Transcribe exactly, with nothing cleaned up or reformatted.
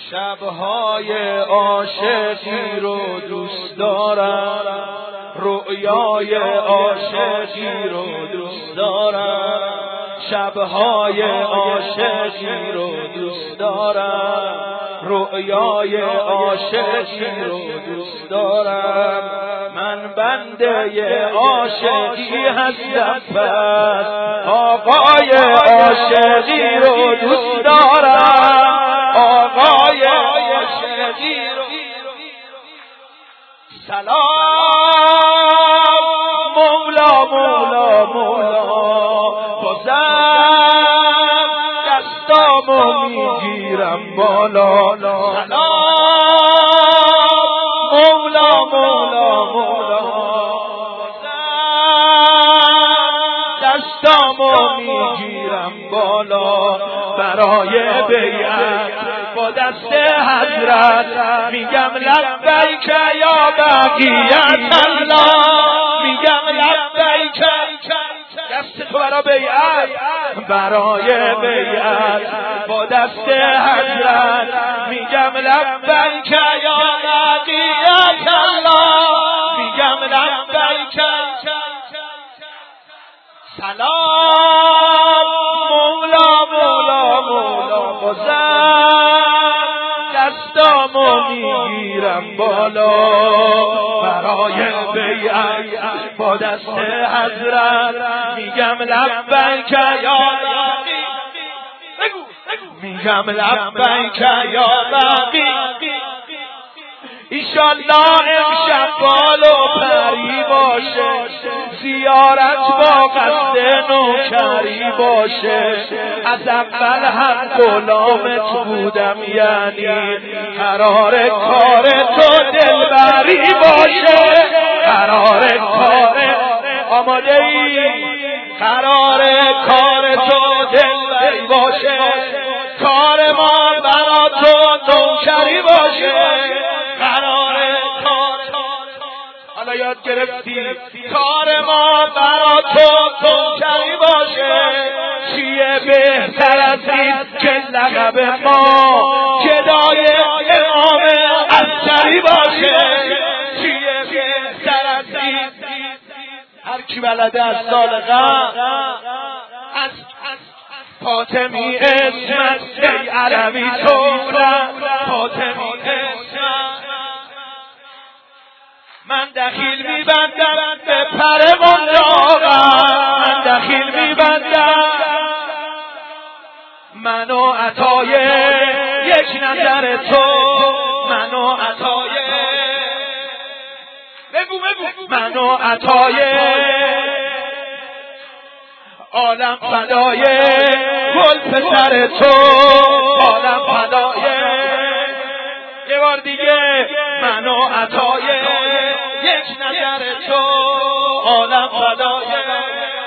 شبهای عاشقی رو دوست دارم، رؤیای عاشقی رو دوست دارم، شبهای عاشقی رو دوست دارم، رؤیای عاشقی رو دوست دارم. من بنده عاشقی هستم، پس آقای عاشقی رو دوست دارم، آقای عاشقی رو. سلام مولا مولا مولا، بازم دستامو میگیرم بالا. سلام مولا مولا مولا، بازم دستامو میگیرم بالا. برای بیعت با دست حضرت میگم لبیک یا بقیت الله، میگم لبیک. دست تو برای بیعت، برای بیعت با دست حضرت میگم لبیک یا بقیت الله، میگم لبیک. سلام مولا مولا مولا، بازم دستامو میگیرم بالا. برای بیعت با دست حضرت میگم لبیک یا باقی، میگم لبیک یا باقی. ایشالله امشب بال و پری باشه، زیارت با قصد نوکری باشه. از اول هم غلامت بودم، یعنی قرار کار تو دلبری باشه، قرار کار آماده ای، قرار کار تو دلبری باشه، کار ما برا تو نوکری باشه، قرار کار. حالا یاد گرفتی کار ما برا تو نوکری باشه. چیه بهتر از این که لقب ما گدای امام عسکری باشه؟ چیه بهتر از این؟ هر کی بلده از سال قبل از فاطمی اسمت، ای عربی تورم فاطمی اسمت. من دخیل میبندم به پر منداغم، من دخیل میبندم. من و عطای یک نظر تو، من و عطای بگو بگو من و عطای عالم فدای گل پسر تو، عالم فدای. یه بار دیگه من و عطای یک نظر تو، عالم فدای.